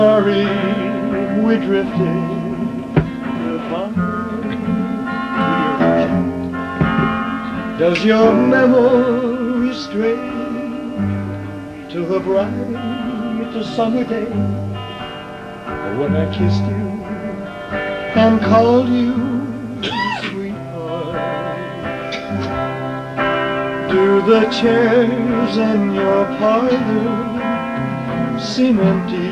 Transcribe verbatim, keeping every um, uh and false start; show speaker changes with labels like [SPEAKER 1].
[SPEAKER 1] Sorry we drifted apart. Does your memory stray to the bright summer day when I kissed you and called you sweetheart? Do the chairs in your parlor seem empty